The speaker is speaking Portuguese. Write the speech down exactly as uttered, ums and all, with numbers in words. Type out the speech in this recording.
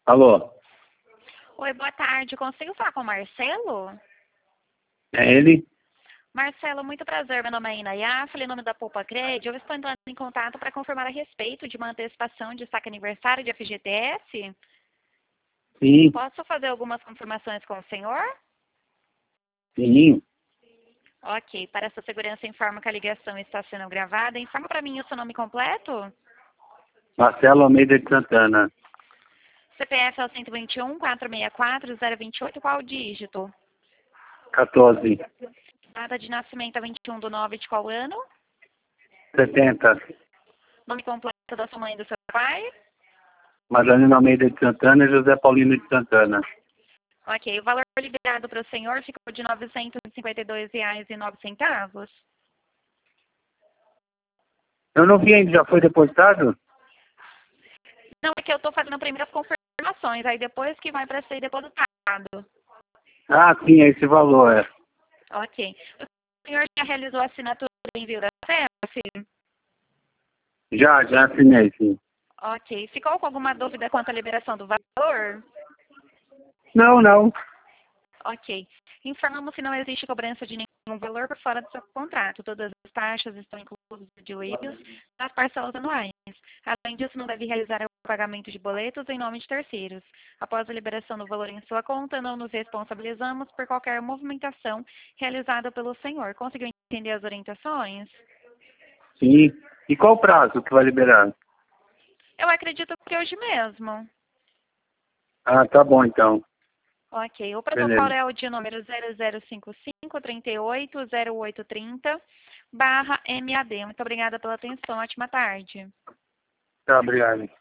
Alô? Oi, boa tarde. Consigo falar com o Marcelo? É ele? Marcelo, muito prazer. Meu nome é Inayá, falei em nome da Poupa Cred. Eu estou entrando em contato para confirmar a respeito de uma antecipação de saque aniversário de F G T S. Sim, Posso fazer algumas confirmações com o senhor? sim. Ok. Para essa segurança, informo que a ligação está sendo gravada. Informa para mim o seu nome completo. Marcelo Almeida de Santana. C P F é o cento e vinte e um, quatrocentos e sessenta e quatro, zero vinte e oito. Qual o dígito? quatorze. Data de nascimento é vinte e um do nove de qual ano? setenta. Nome completo da sua mãe e do seu pai? Madalena Almeida de Santana e José Paulino de Santana. Ok, o valor liberado para o senhor ficou de novecentos e cinquenta e dois reais e nove centavos. Eu não vi ainda, já foi depositado? Não, é que eu estou fazendo primeiras confirmações, aí depois que vai para ser depositado. Ah, sim, é esse valor, é. Ok. O senhor já realizou a assinatura do envio da C E F? Já, já assinei, sim. Ok. Ficou com alguma dúvida quanto à liberação do valor? Não, não. Ok. Informamos que não existe cobrança de nenhum valor por fora do seu contrato. Todas as taxas estão inclusas de W I P S nas parcelas anuais. Além disso, não deve realizar o pagamento de boletos em nome de terceiros. Após a liberação do valor em sua conta, não nos responsabilizamos por qualquer movimentação realizada pelo senhor. Conseguiu entender as orientações? Sim. E qual o prazo que vai liberar? Eu acredito que hoje mesmo. Ah, tá bom então. Ok. O protocolo Beleza. é o de número zero zero cinco cinco, trinta e oito, zero oito trinta, barra M A D. Muito obrigada pela atenção. Ótima tarde. Tá, obrigado.